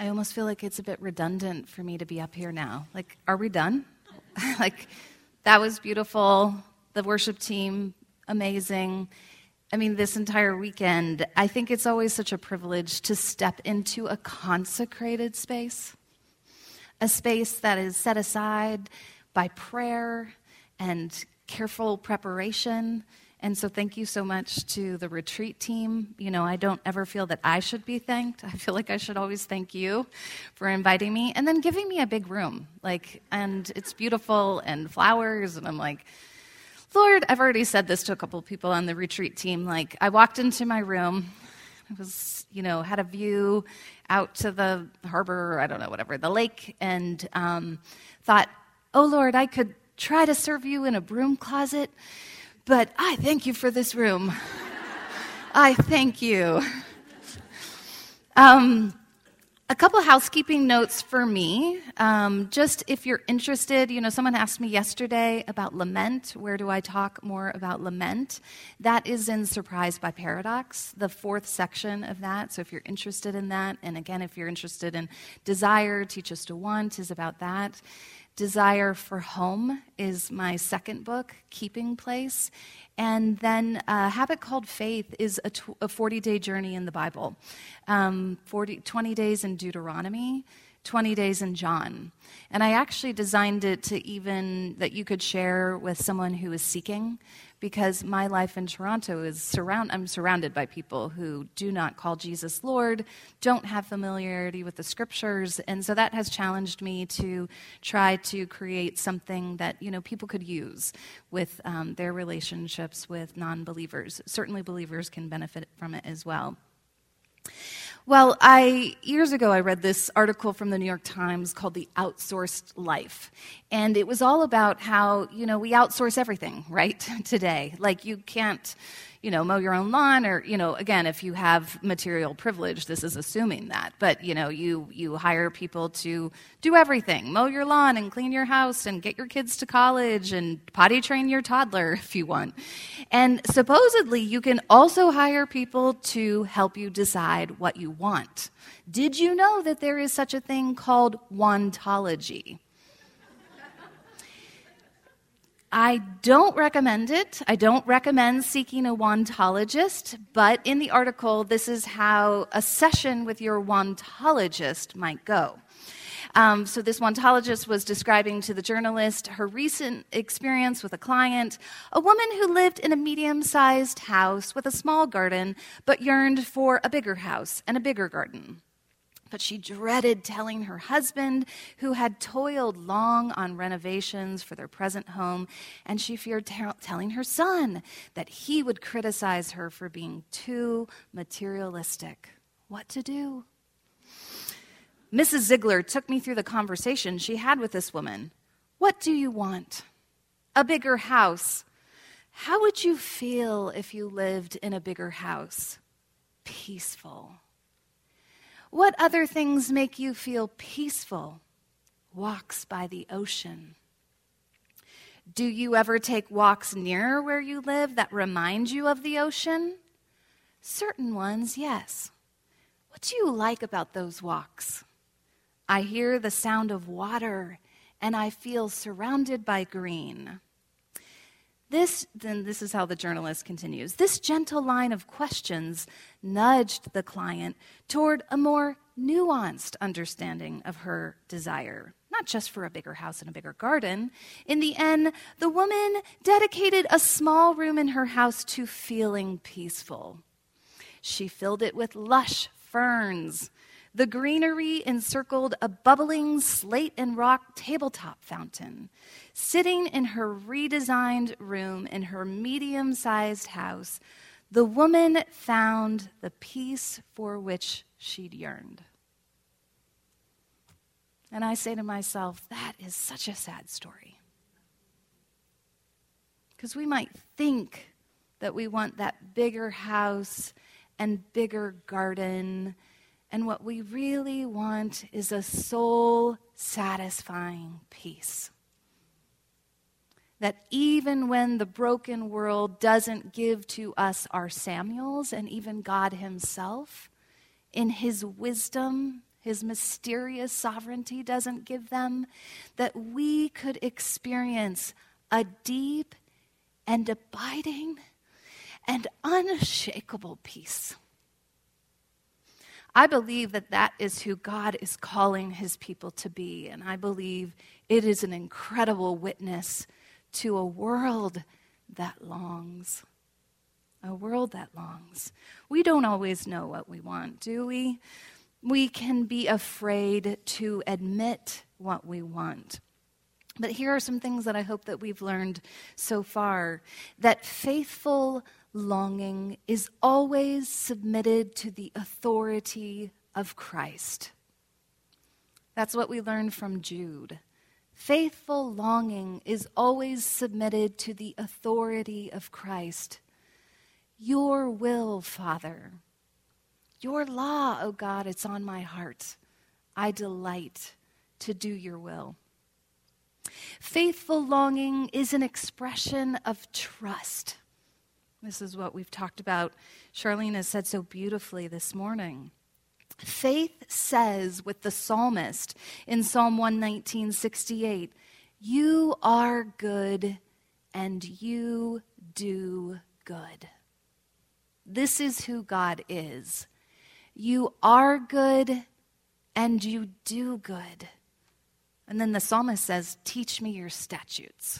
I almost feel like it's a bit redundant for me to be up here now. Like, are we done? Like, that was beautiful. The worship team, amazing. I mean, this entire weekend, I think it's always such a privilege to step into a consecrated space, a space that is set aside by prayer and careful preparation. And so thank you so much to the retreat team. You know, I don't ever feel that I should be thanked. I feel like I should always thank you for inviting me and then giving me a big room. And it's beautiful and flowers. And I'm like, Lord, I've already said this to a couple of people on the retreat team. Like, I walked into my room. It was, had a view out to the harbor, or I don't know, whatever, the lake, and thought, oh, Lord, I could try to serve you in a broom closet, but I thank you for this room. I thank you. A couple housekeeping notes for me. Just if you're interested, someone asked me yesterday about lament. Where do I talk more about lament? That is in Surprised by Paradox, the 4th section of that. So if you're interested in that, and again, if you're interested in Desire, Teach Us to Want is about that. Desire for Home is my second book, Keeping Place. And then A Habit Called Faith is a 40-day journey in the Bible. 20 days in Deuteronomy, 20 days in John. And I actually designed it to even that you could share with someone who is seeking, because my life in Toronto is I'm surrounded by people who do not call Jesus Lord, don't have familiarity with the scriptures, and so that has challenged me to try to create something that people could use with their relationships with non-believers. Certainly believers can benefit from it as well. Well, years ago, I read this article from the New York Times called The Outsourced Life. And it was all about how, we outsource everything, right, today. Like, you can't, mow your own lawn, or, again, if you have material privilege, this is assuming that. But, you hire people to do everything. Mow your lawn and clean your house and get your kids to college and potty train your toddler if you want. And supposedly, you can also hire people to help you decide what you want. Did you know that there is such a thing called wantology? I don't recommend it. I don't recommend seeking a wantologist, but in the article, this is how a session with your wantologist might go. So this wantologist was describing to the journalist her recent experience with a client, a woman who lived in a medium-sized house with a small garden, but yearned for a bigger house and a bigger garden. But she dreaded telling her husband, who had toiled long on renovations for their present home, and she feared telling her son that he would criticize her for being too materialistic. What to do? Mrs. Ziegler took me through the conversation she had with this woman. What do you want? A bigger house. How would you feel if you lived in a bigger house? Peaceful. What other things make you feel peaceful? Walks by the ocean. Do you ever take walks near where you live that remind you of the ocean? Certain ones, yes. What do you like about those walks? I hear the sound of water, and I feel surrounded by green. This is how the journalist continues. This gentle line of questions nudged the client toward a more nuanced understanding of her desire, not just for a bigger house and a bigger garden. In the end, the woman dedicated a small room in her house to feeling peaceful. She filled it with lush ferns. The greenery encircled a bubbling slate and rock tabletop fountain. Sitting in her redesigned room in her medium-sized house, the woman found the peace for which she'd yearned. And I say to myself, that is such a sad story. Because we might think that we want that bigger house and bigger garden, and what we really want is a soul-satisfying peace. That even when the broken world doesn't give to us our Samuels, and even God himself, in his wisdom, his mysterious sovereignty doesn't give them, that we could experience a deep and abiding and unshakable peace. I believe that that is who God is calling his people to be, and I believe it is an incredible witness to a world that longs. A world that longs. We don't always know what we want, do we? We can be afraid to admit what we want. But here are some things that I hope that we've learned so far. That faithful longing is always submitted to the authority of Christ. That's what we learned from Jude. Faithful longing is always submitted to the authority of Christ. Your will, Father. Your law, O God, it's on my heart. I delight to do your will. Faithful longing is an expression of trust. This is what we've talked about. Charlene has said so beautifully this morning. Faith says with the psalmist in Psalm 119:68, you are good and you do good. This is who God is. You are good and you do good. And then the psalmist says, teach me your statutes.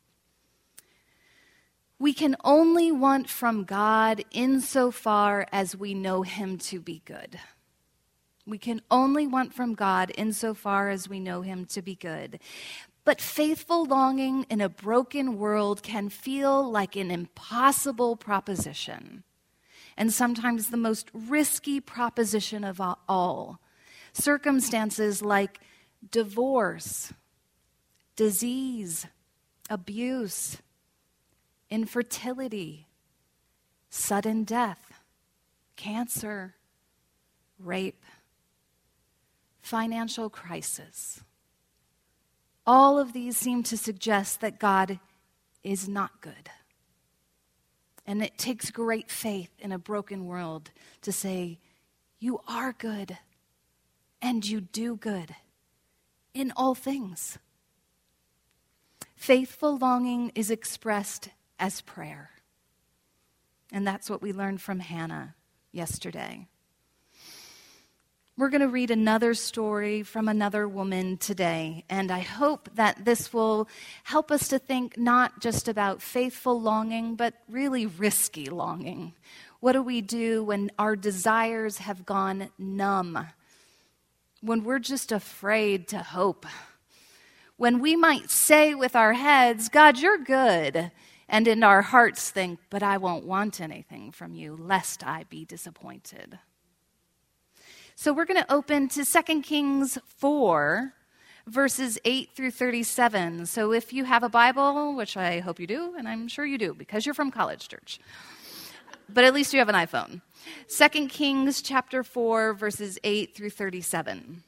We can only want from God insofar as we know him to be good. We can only want from God insofar as we know him to be good. But faithful longing in a broken world can feel like an impossible proposition, and sometimes the most risky proposition of all. Circumstances like divorce, disease, abuse, infertility, sudden death, cancer, rape, financial crisis. All of these seem to suggest that God is not good. And it takes great faith in a broken world to say, you are good and you do good in all things. Faithful longing is expressed as prayer. And that's what we learned from Hannah yesterday. We're going to read another story from another woman today, and I hope that this will help us to think not just about faithful longing, but really risky longing. What do we do when our desires have gone numb? When we're just afraid to hope? When we might say with our heads, God, you're good, and in our hearts think, but I won't want anything from you, lest I be disappointed. So we're going to open to 2 Kings 4, verses 8 through 37. So if you have a Bible, which I hope you do, and I'm sure you do, because you're from College Church, but at least you have an iPhone. 2 Kings chapter 4, verses 8 through 37.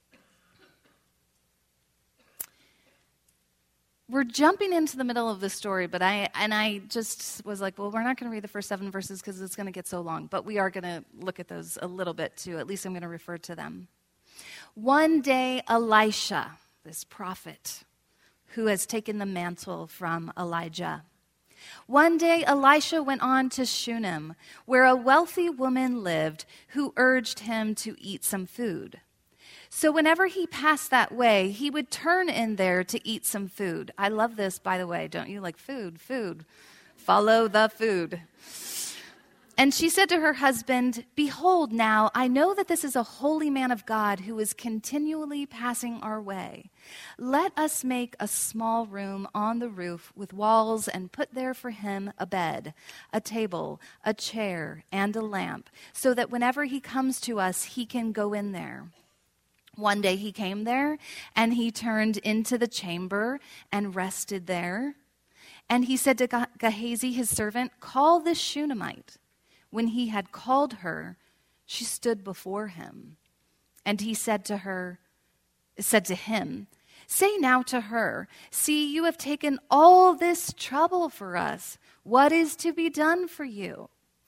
We're jumping into the middle of the story, but I just was like, well, we're not going to read the first 7 verses because it's going to get so long, but we are going to look at those a little bit too. At least I'm going to refer to them. One day, Elisha, this prophet who has taken the mantle from Elijah. One day, Elisha went on to Shunem, where a wealthy woman lived who urged him to eat some food. So whenever he passed that way, he would turn in there to eat some food. I love this, by the way. Don't you? Like food. Follow the food. And she said to her husband, behold now, I know that this is a holy man of God who is continually passing our way. Let us make a small room on the roof with walls and put there for him a bed, a table, a chair, and a lamp, so that whenever he comes to us, he can go in there. One day he came there, and he turned into the chamber and rested there. And he said to Gehazi, his servant, call this Shunammite. When he had called her, she stood before him. And he said to him, say now to her, see, you have taken all this trouble for us. What is to be done for you?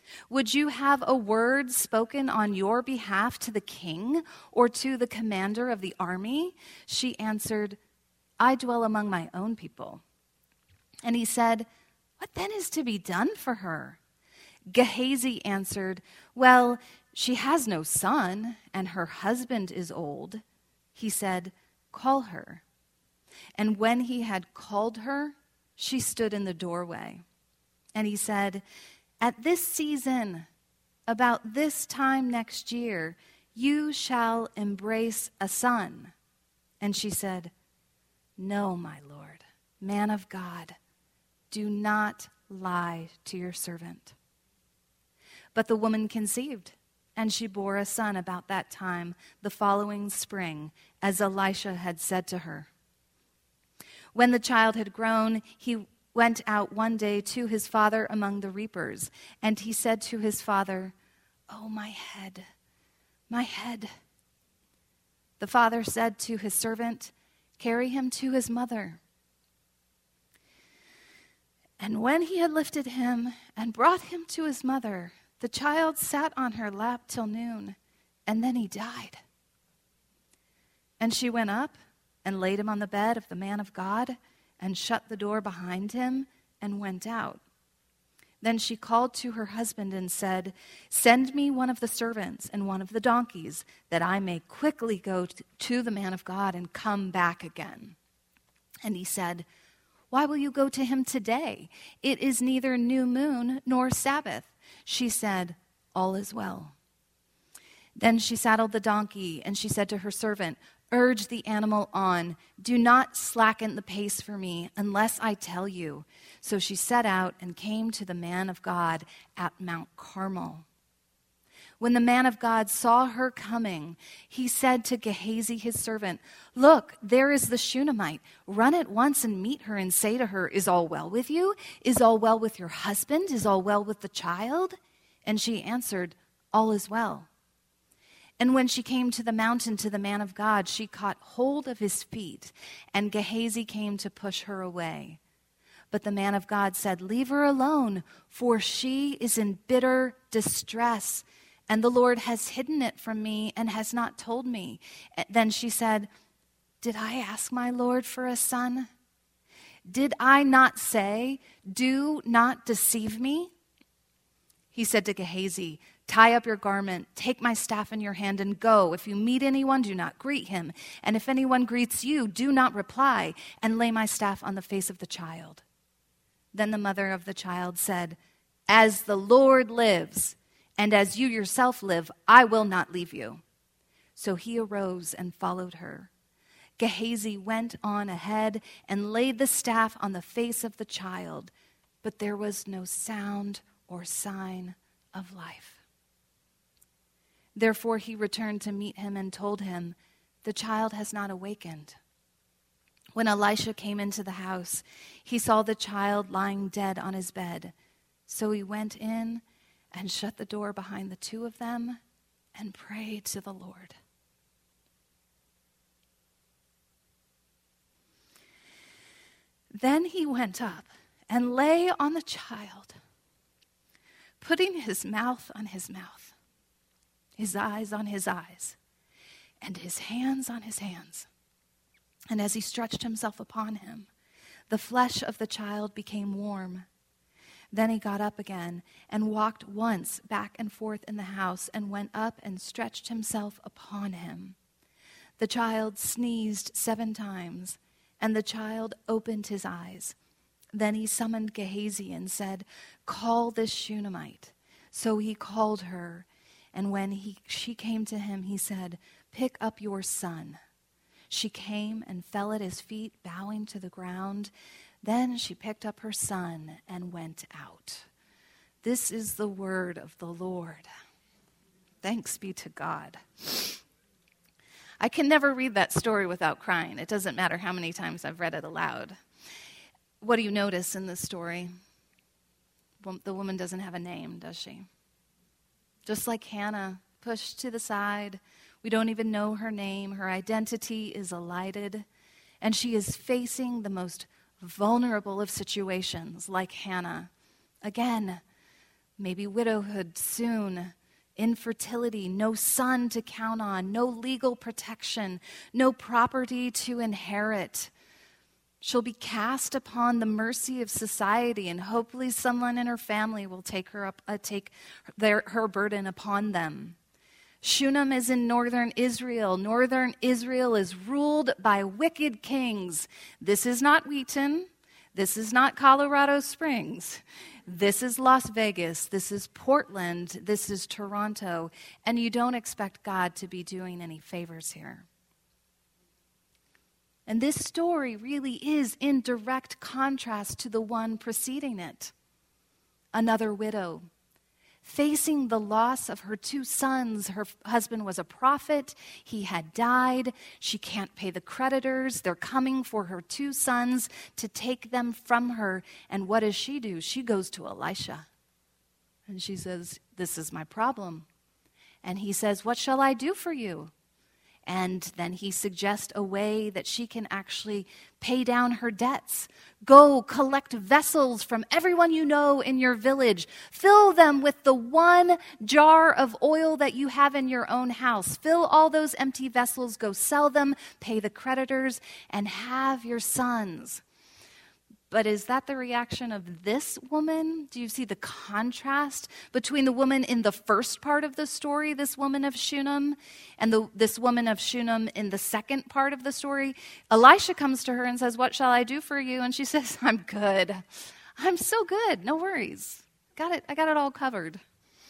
Would you have a word spoken on your behalf to the king or to the commander of the army?" She answered, "I dwell among my own people." And he said, "What then is to be done for her?" Gehazi answered, "Well, she has no son, and her husband is old." He said, "Call her." And when he had called her, she stood in the doorway. And he said, "At this season, about this time next year, you shall embrace a son." And she said, "No, my lord, man of God, do not lie to your servant." But the woman conceived, and she bore a son about that time, the following spring, as Elisha had said to her. When the child had grown, he went out one day to his father among the reapers, and he said to his father, "Oh, my head, my head." The father said to his servant, "Carry him to his mother." And when he had lifted him and brought him to his mother, the child sat on her lap till noon, and then he died. And she went up and laid him on the bed of the man of God, and shut the door behind him, and went out. Then she called to her husband and said, "Send me one of the servants and one of the donkeys, that I may quickly go to the man of God and come back again." And he said, "Why will you go to him today? It is neither new moon nor Sabbath." She said, "All is well." Then she saddled the donkey, and she said to her servant, "Urge the animal on. Do not slacken the pace for me unless I tell you." So she set out and came to the man of God at Mount Carmel. When the man of God saw her coming, he said to Gehazi his servant, "Look, there is the Shunammite. Run at once and meet her and say to her, 'Is all well with you? Is all well with your husband? Is all well with the child?' And she answered, 'All is well.' And when she came to the mountain to the man of God, she caught hold of his feet, and Gehazi came to push her away. But the man of God said, 'Leave her alone, for she is in bitter distress, and the Lord has hidden it from me and has not told me.' Then she said, 'Did I ask my Lord for a son? Did I not say, do not deceive me?' He said to Gehazi, 'Tie up your garment, take my staff in your hand, and go. If you meet anyone, do not greet him. And if anyone greets you, do not reply, and lay my staff on the face of the child.' Then the mother of the child said, 'As the Lord lives, and as you yourself live, I will not leave you.' So he arose and followed her. Gehazi went on ahead and laid the staff on the face of the child, but there was no sound or sign of life. Therefore he returned to meet him and told him, 'The child has not awakened.' When Elisha came into the house, he saw the child lying dead on his bed. So he went in and shut the door behind the two of them and prayed to the Lord. Then he went up and lay on the child, putting his mouth on his mouth, his eyes on his eyes, and his hands on his hands. And as he stretched himself upon him, the flesh of the child became warm. Then he got up again and walked once back and forth in the house and went up and stretched himself upon him. The child sneezed 7 times, and the child opened his eyes. Then he summoned Gehazi and said, 'Call this Shunammite.' So he called her, and when she came to him, he said, 'Pick up your son.' She came and fell at his feet, bowing to the ground. Then she picked up her son and went out." This is the word of the Lord. Thanks be to God. I can never read that story without crying. It doesn't matter how many times I've read it aloud. What do you notice in this story? The woman doesn't have a name, does she? Just like Hannah, pushed to the side. We don't even know her name. Her identity is elided. And she is facing the most vulnerable of situations, like Hannah. Again, maybe widowhood soon, infertility, no son to count on, no legal protection, no property to inherit. She'll be cast upon the mercy of society, and hopefully someone in her family will take her burden upon them. Shunem is in northern Israel. Northern Israel is ruled by wicked kings. This is not Wheaton. This is not Colorado Springs. This is Las Vegas. This is Portland. This is Toronto. And you don't expect God to be doing any favors here. And this story really is in direct contrast to the one preceding it. Another widow, facing the loss of her 2 sons. Her husband was a prophet. He had died. She can't pay the creditors. They're coming for her 2 sons to take them from her. And what does she do? She goes to Elisha. And she says, "This is my problem." And he says, "What shall I do for you?" And then he suggests a way that she can actually pay down her debts. Go collect vessels from everyone you know in your village. Fill them with the 1 jar of oil that you have in your own house. Fill all those empty vessels, go sell them, pay the creditors, and have your sons. But is that the reaction of this woman? Do you see the contrast between the woman in the first part of the story, this woman of Shunem, and this woman of Shunem in the second part of the story? Elisha comes to her and says, "What shall I do for you?" And she says, "I'm good. I'm so good. No worries. I got it all covered."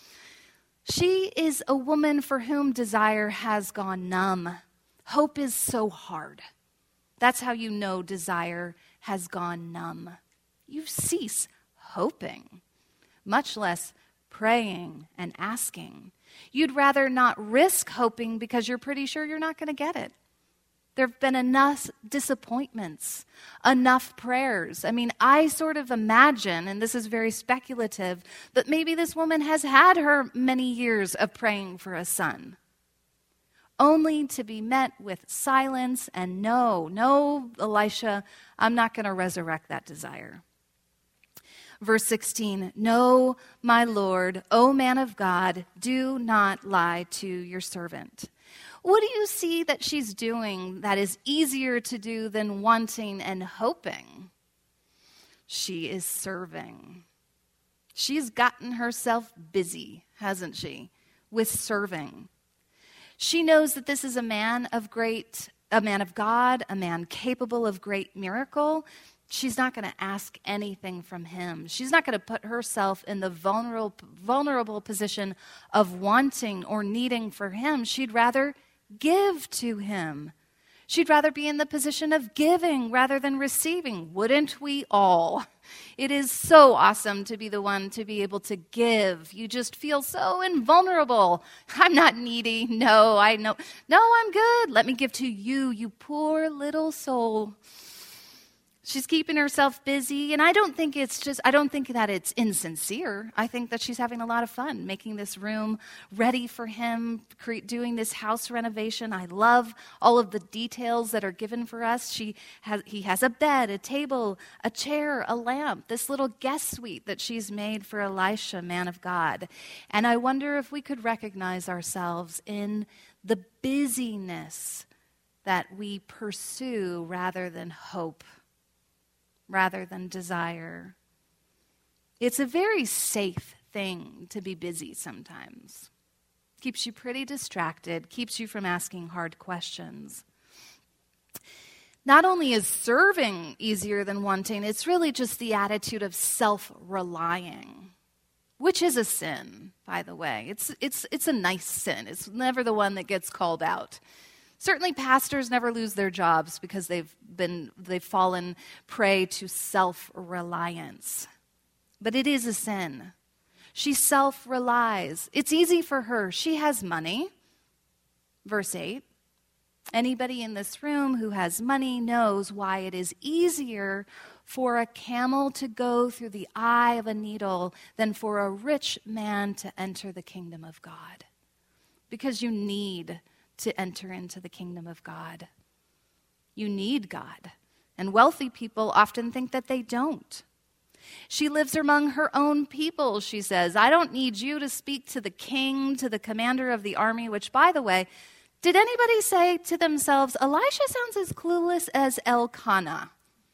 She is a woman for whom desire has gone numb. Hope is so hard. That's how you know desire has gone numb. You cease hoping, much less praying and asking. You'd rather not risk hoping because you're pretty sure you're not going to get it. There have been enough disappointments, enough prayers. I mean, I sort of imagine, and this is very speculative, but maybe this woman has had her many years of praying for a son, only to be met with silence and no, Elisha, I'm not going to resurrect that desire. Verse 16, "No, my Lord, O man of God, do not lie to your servant." What do you see that she's doing that is easier to do than wanting and hoping? She is serving. She's gotten herself busy, hasn't she, with serving. She knows that this is a man of God, a man capable of great miracle. She's not going to ask anything from him. She's not going to put herself in the vulnerable position of wanting or needing for him. She'd rather give to him. She'd rather be in the position of giving rather than receiving. Wouldn't we all? It is so awesome to be the one to be able to give. You just feel so invulnerable. I'm not needy. No, I know. No, I'm good. Let me give to you, you poor little soul. She's keeping herself busy, and I don't think that it's insincere. I think that she's having a lot of fun making this room ready for him, doing this house renovation. I love all of the details that are given for us. He has a bed, a table, a chair, a lamp, this little guest suite that she's made for Elisha, man of God. And I wonder if we could recognize ourselves in the busyness that we pursue rather than hope, rather than desire. It's a very safe thing to be busy sometimes. Keeps you pretty distracted, keeps you from asking hard questions. Not only is serving easier than wanting, it's really just the attitude of self-relying, which is a sin, by the way. It's a nice sin. It's never the one that gets called out. Certainly pastors never lose their jobs because they've fallen prey to self-reliance. But it is a sin. She self-relies. It's easy for her. She has money. Verse 8. Anybody in this room who has money knows why it is easier for a camel to go through the eye of a needle than for a rich man to enter the kingdom of God. Because you need to enter into the kingdom of God. You need God. And wealthy people often think that they don't. She lives among her own people, she says. I don't need you to speak to the king, to the commander of the army, which, by the way, did anybody say to themselves, Elisha sounds as clueless as Elkanah?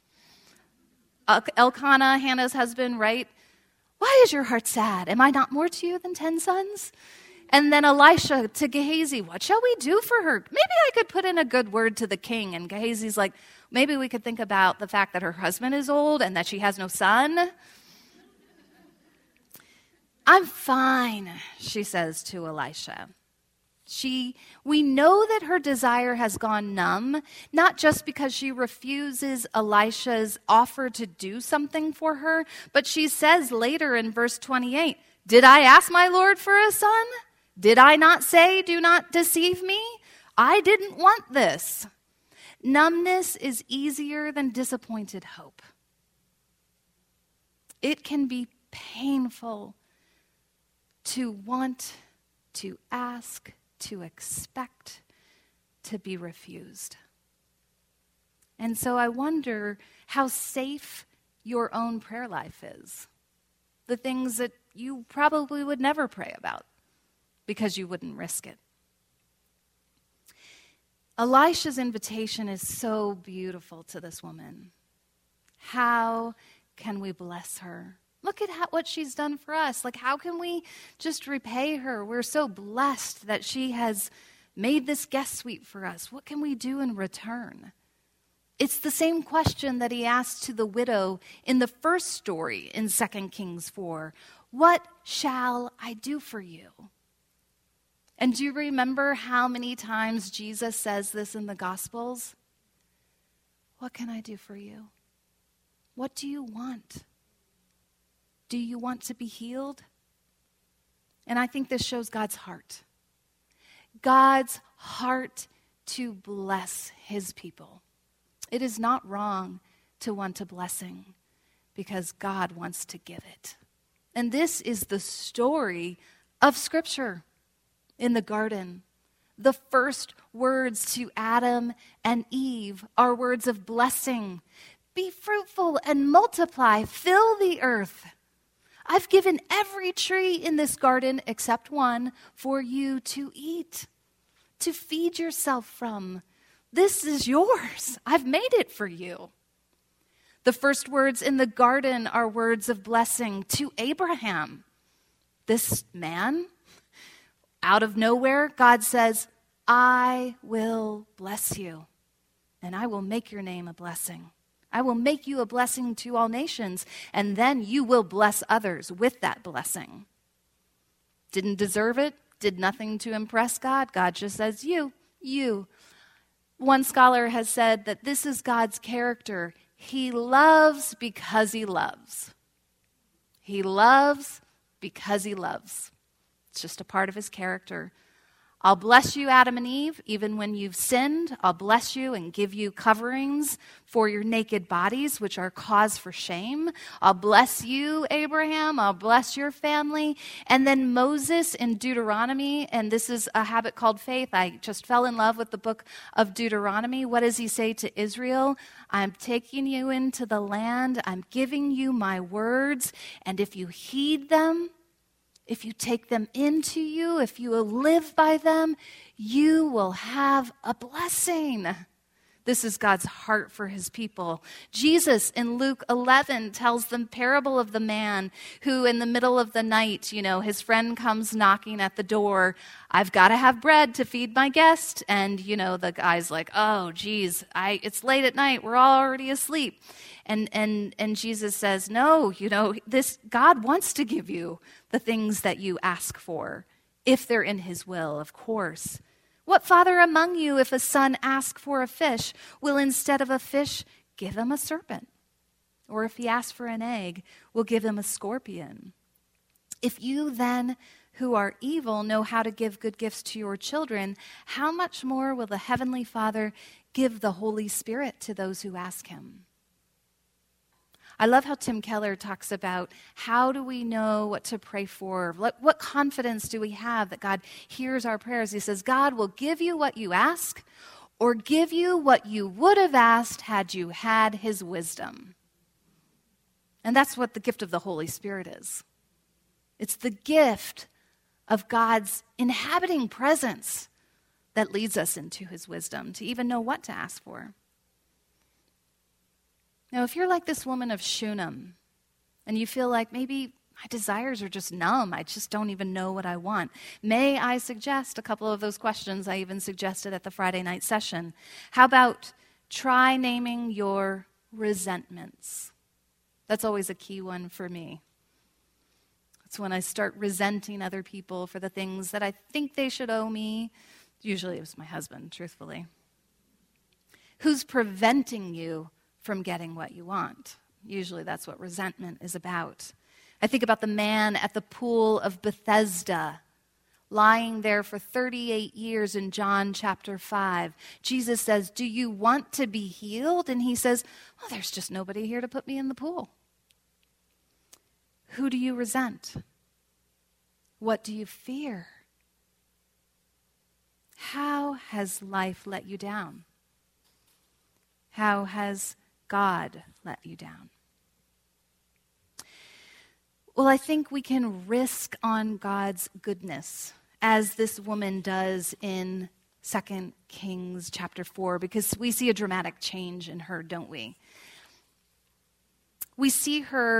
Elkanah, Hannah's husband, right? Why is your heart sad? Am I not more to you than 10 sons? And then Elisha to Gehazi, what shall we do for her? Maybe I could put in a good word to the king. And Gehazi's like, maybe we could think about the fact that her husband is old and that she has no son. I'm fine, she says to Elisha. We know that her desire has gone numb, not just because she refuses Elisha's offer to do something for her, but she says later in verse 28, did I ask my Lord for a son? Did I not say, do not deceive me? I didn't want this. Numbness is easier than disappointed hope. It can be painful to want, to ask, to expect, to be refused. And so I wonder how safe your own prayer life is. The things that you probably would never pray about because you wouldn't risk it. Elisha's invitation is so beautiful to this woman. How can we bless her? Look at what she's done for us. Like, how can we just repay her? We're so blessed that she has made this guest suite for us. What can we do in return? It's the same question that he asked to the widow in the first story in 2 Kings 4. What shall I do for you? And do you remember how many times Jesus says this in the Gospels? What can I do for you? What do you want? Do you want to be healed? And I think this shows God's heart. God's heart to bless his people. It is not wrong to want a blessing because God wants to give it. And this is the story of Scripture. In the garden, the first words to Adam and Eve are words of blessing. Be fruitful and multiply, fill the earth. I've given every tree in this garden except one for you to eat, to feed yourself from. This is yours. I've made it for you. The first words in the garden are words of blessing to Abraham. This man, out of nowhere, God says, I will bless you, and I will make your name a blessing. I will make you a blessing to all nations, and then you will bless others with that blessing. Didn't deserve it, did nothing to impress God. God just says, you. One scholar has said that this is God's character. He loves because he loves. He loves because he loves. It's just a part of his character. I'll bless you, Adam and Eve, even when you've sinned. I'll bless you and give you coverings for your naked bodies, which are cause for shame. I'll bless you, Abraham. I'll bless your family. And then Moses in Deuteronomy, and this is a habit called faith. I just fell in love with the book of Deuteronomy. What does he say to Israel? I'm taking you into the land. I'm giving you my words. And if you heed them, if you take them into you, if you will live by them, you will have a blessing. This is God's heart for his people. Jesus in Luke 11 tells the parable of the man who in the middle of the night, his friend comes knocking at the door. I've got to have bread to feed my guest. And, the guy's like, oh, geez, it's late at night. We're all already asleep. And Jesus says, no, this God wants to give you the things that you ask for, if they're in his will, of course. What father among you, if a son asks for a fish, will instead of a fish give him a serpent? Or if he asks for an egg, will give him a scorpion? If you then, who are evil, know how to give good gifts to your children, how much more will the Heavenly Father give the Holy Spirit to those who ask him? I love how Tim Keller talks about how do we know what to pray for? What confidence do we have that God hears our prayers? He says, God will give you what you ask or give you what you would have asked had you had his wisdom. And that's what the gift of the Holy Spirit is. It's the gift of God's inhabiting presence that leads us into his wisdom to even know what to ask for. Now, if you're like this woman of Shunem, and you feel like maybe my desires are just numb, I just don't even know what I want, may I suggest a couple of those questions I even suggested at the Friday night session? How about try naming your resentments? That's always a key one for me. It's when I start resenting other people for the things that I think they should owe me. Usually it was my husband, truthfully. Who's preventing you from getting what you want? Usually that's what resentment is about. I think about the man at the pool of Bethesda, lying there for 38 years in John chapter 5. Jesus says, "Do you want to be healed?" And he says, "Well, there's just nobody here to put me in the pool." Who do you resent? What do you fear? How has life let you down? How has God let you down? Well, I think we can risk on God's goodness, as this woman does in 2 Kings chapter 4, because we see a dramatic change in her, don't we? We see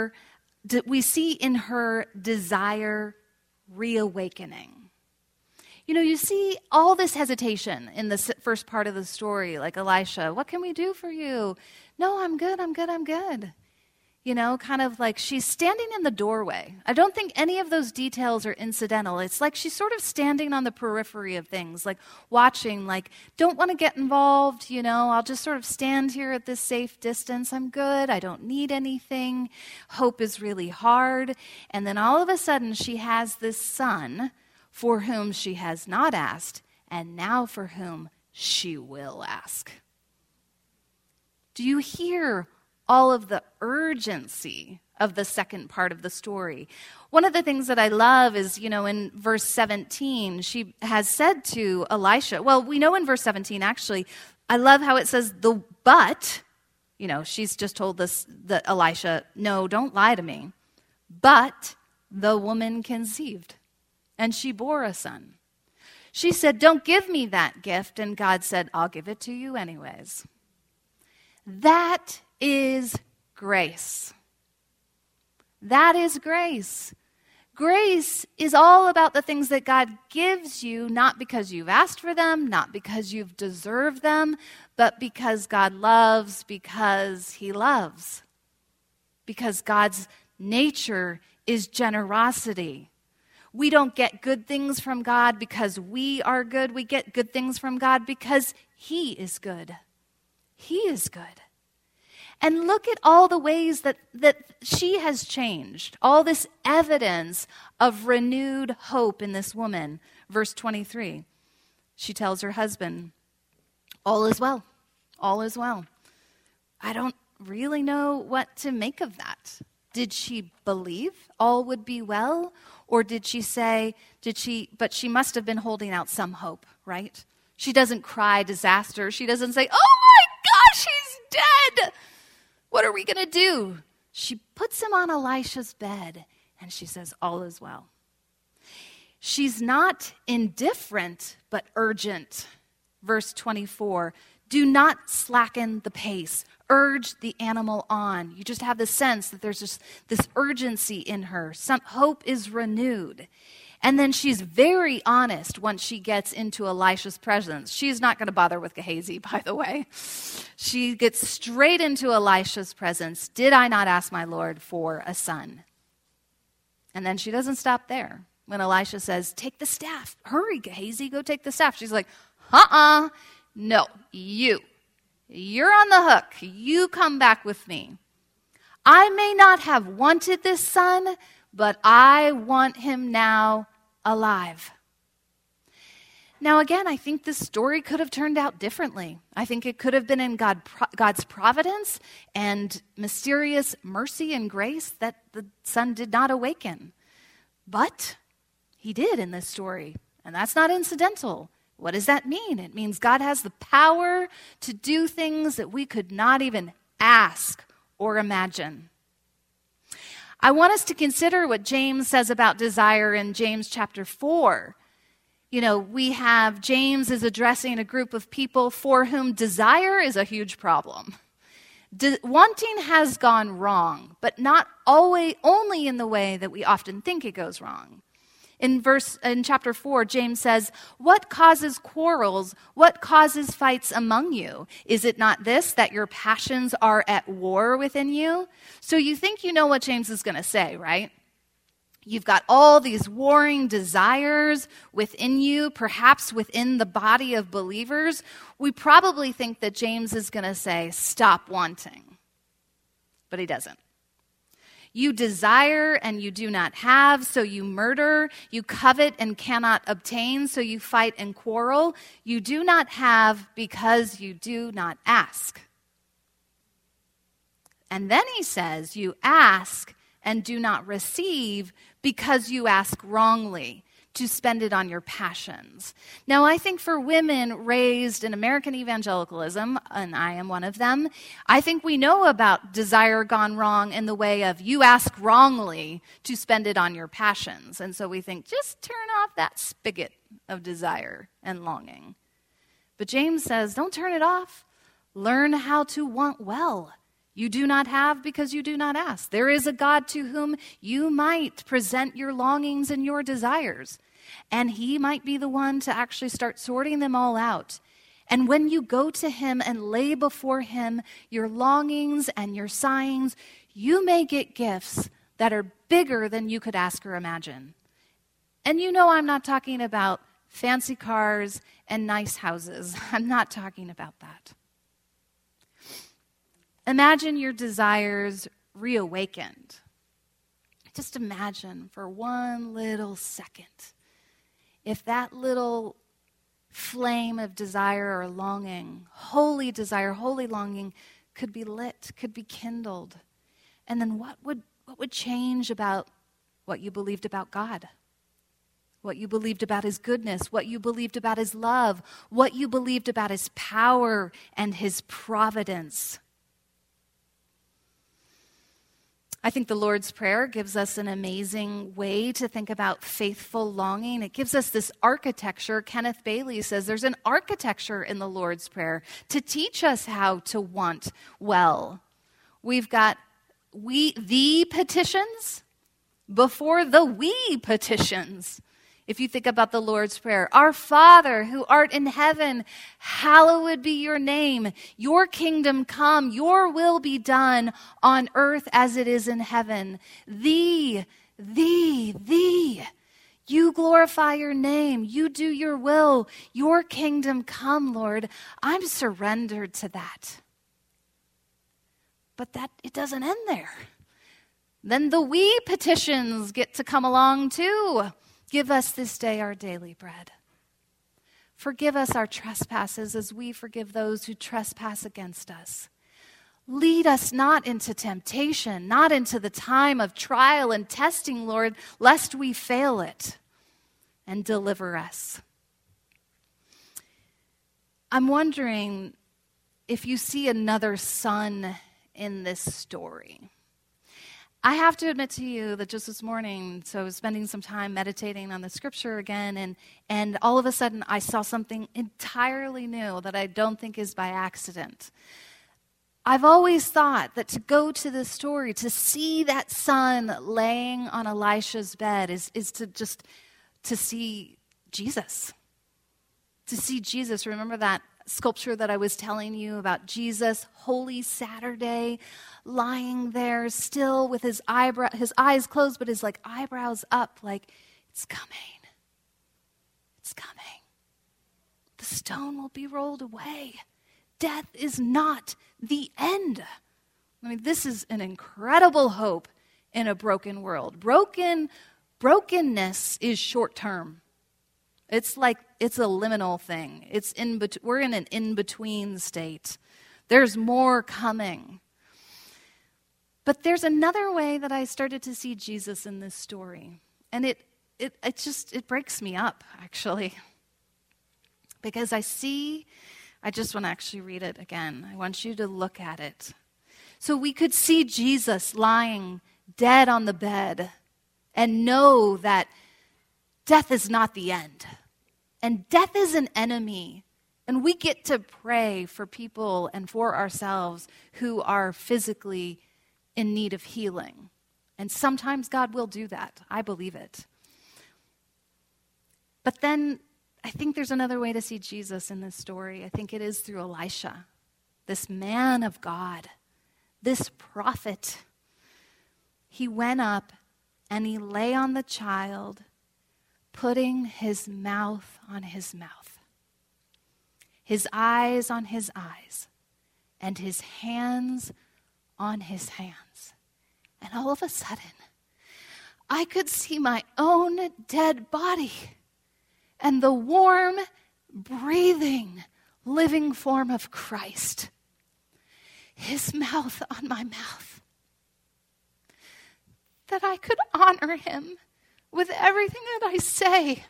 in her desire reawakening. You know, you see all this hesitation in the first part of the story, like Elisha, "What can we do for you?" "No, I'm good. You know, kind of like she's standing in the doorway. I don't think any of those details are incidental. It's like she's sort of standing on the periphery of things, like watching, like, don't want to get involved, you know, I'll just sort of stand here at this safe distance. I'm good. I don't need anything. Hope is really hard. And then all of a sudden she has this son for whom she has not asked, and now for whom she will ask. Do you hear all of the urgency of the second part of the story? One of the things that I love is, you know, in verse 17, she has said to Elisha, well, we know in verse 17, actually, I love how it says, you know, she's just told that Elisha, "No, don't lie to me." But the woman conceived, and she bore a son. She said, "Don't give me that gift." And God said, "I'll give it to you anyways." That is grace. That is grace. Grace is all about the things that God gives you, not because you've asked for them, not because you've deserved them, but because God loves, because he loves. Because God's nature is generosity. We don't get good things from God because we are good. We get good things from God because he is good. He is good. And look at all the ways that she has changed. All this evidence of renewed hope in this woman. Verse 23, she tells her husband, "All is well. All is well." I don't really know what to make of that. Did she believe all would be well? Or did she say, but she must have been holding out some hope, right? She doesn't cry disaster. She doesn't say, "Oh my gosh, he's dead. What are we going to do?" She puts him on Elisha's bed and she says, "All is well." She's not indifferent, but urgent. Verse 24, "Do not slacken the pace. Urge the animal on." You just have the sense that there's just this urgency in her. Some hope is renewed. And then she's very honest once she gets into Elisha's presence. She's not going to bother with Gehazi, by the way. She gets straight into Elisha's presence. "Did I not ask my Lord for a son?" And then she doesn't stop there. When Elisha says, "Take the staff. Hurry, Gehazi, go take the staff." She's like, "No, you're on the hook. You come back with me. I may not have wanted this son, but I want him now alive." Now, again, I think this story could have turned out differently. I think it could have been in God's providence and mysterious mercy and grace that the son did not awaken. But he did in this story, and that's not incidental. What does that mean? It means God has the power to do things that we could not even ask or imagine. I want us to consider what James says about desire in James chapter 4. We have James is addressing a group of people for whom desire is a huge problem. Wanting has gone wrong, but not always only in the way that we often think it goes wrong. In chapter 4, James says, "What causes quarrels? What causes fights among you? Is it not this, that your passions are at war within you?" So you think you know what James is going to say, right? You've got all these warring desires within you, perhaps within the body of believers. We probably think that James is going to say, stop wanting. But he doesn't. You desire and you do not have, so you murder. You covet and cannot obtain, so you fight and quarrel. You do not have because you do not ask. And then he says, you ask and do not receive because you ask wrongly, to spend it on your passions. Now, I think for women raised in American evangelicalism, and I am one of them, I think we know about desire gone wrong in the way of you ask wrongly to spend it on your passions. And so we think, just turn off that spigot of desire and longing. But James says, don't turn it off. Learn how to want well. You do not have because you do not ask. There is a God to whom you might present your longings and your desires, and he might be the one to actually start sorting them all out. And when you go to him and lay before him your longings and your sighings, you may get gifts that are bigger than you could ask or imagine. And I'm not talking about fancy cars and nice houses. I'm not talking about that. Imagine your desires reawakened. Just imagine for one little second if that little flame of desire or longing, holy desire, holy longing, could be lit, could be kindled. And then what would change about what you believed about God? What you believed about his goodness, what you believed about his love, what you believed about his power and his providence. I think the Lord's Prayer gives us an amazing way to think about faithful longing. It gives us this architecture. Kenneth Bailey says there's an architecture in the Lord's Prayer to teach us how to want well. We've got the petitions before the we petitions. If you think about the Lord's Prayer, our Father who art in heaven, hallowed be your name. Your kingdom come, your will be done on earth as it is in heaven. Thee. You glorify your name. You do your will. Your kingdom come, Lord. I'm surrendered to that. But it doesn't end there. Then the we petitions get to come along too. Give us this day our daily bread. Forgive us our trespasses as we forgive those who trespass against us. Lead us not into temptation, not into the time of trial and testing, Lord, lest we fail it, and deliver us. I'm wondering if you see another son in this story. I have to admit to you that just this morning, so I was spending some time meditating on the scripture again, and all of a sudden I saw something entirely new that I don't think is by accident. I've always thought that to go to this story, to see that son laying on Elisha's bed is to see Jesus. To see Jesus. Remember that sculpture that I was telling you about Jesus, Holy Saturday, lying there still with his eyes closed, but his eyebrows up, like, it's coming. It's coming. The stone will be rolled away. Death is not the end. I mean, this is an incredible hope in a broken world. Brokenness is short term. It's a liminal thing. We're in an in-between state. There's more coming. But there's another way that I started to see Jesus in this story. And it breaks me up, actually. Because I just want to actually read it again. I want you to look at it. So we could see Jesus lying dead on the bed and know that death is not the end. And death is an enemy. And we get to pray for people and for ourselves who are physically in need of healing. And sometimes God will do that. I believe it. But then I think there's another way to see Jesus in this story. I think it is through Elisha, this man of God, this prophet. He went up and he lay on the child, putting his mouth on his mouth, his eyes on his eyes, and his hands on his hands. And all of a sudden, I could see my own dead body and the warm, breathing, living form of Christ. His mouth on my mouth. That I could honor him with everything that I say.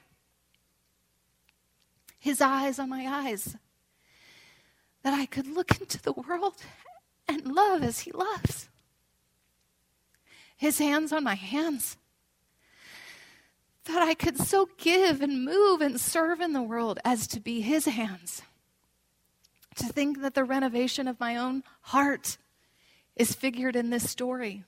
His eyes on my eyes. That I could look into the world and love as he loves. His hands on my hands. That I could so give and move and serve in the world as to be his hands. To think that the renovation of my own heart is figured in this story.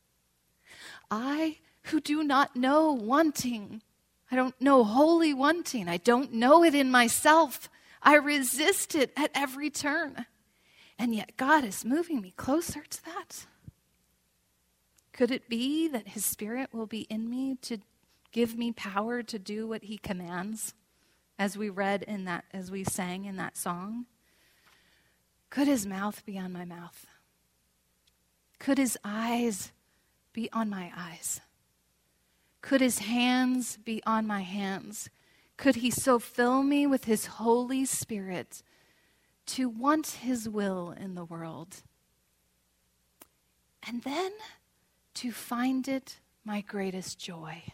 I, who do not know wanting, I don't know holy wanting, I don't know it in myself. I resist it at every turn. And yet God is moving me closer to that. Could it be that his Spirit will be in me to give me power to do what he commands, as we read in that, as we sang in that song? Could his mouth be on my mouth? Could his eyes be on my eyes? Could his hands be on my hands? Could he so fill me with his Holy Spirit to want his will in the world? And then to find it my greatest joy.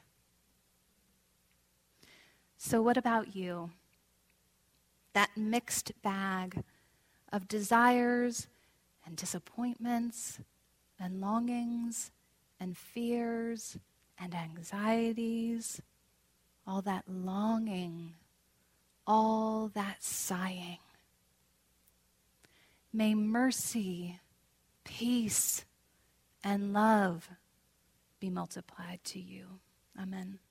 So what about you? That mixed bag of desires and disappointments and longings and fears and anxieties, all that longing, all that sighing. May mercy, peace, and love be multiplied to you. Amen.